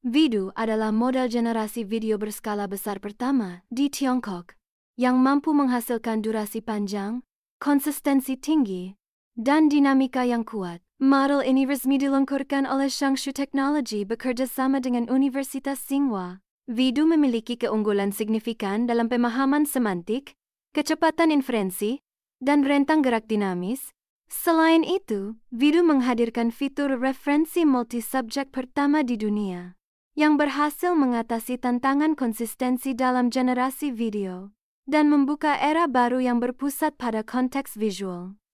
Vidu adalah model generasi video berskala besar pertama di Tiongkok yang mampu menghasilkan durasi panjang, konsistensi tinggi, dan dinamika yang kuat. Model ini resmi diluncurkan oleh Changshu Technology bekerjasama dengan Universitas Tsinghua. Vidu memiliki keunggulan signifikan dalam pemahaman semantik, kecepatan inferensi, dan rentang gerak dinamis. Selain itu, Vidu menghadirkan fitur referensi multi-subjek pertama di dunia yang berhasil mengatasi tantangan konsistensi dalam generasi video dan membuka era baru yang berpusat pada konteks visual.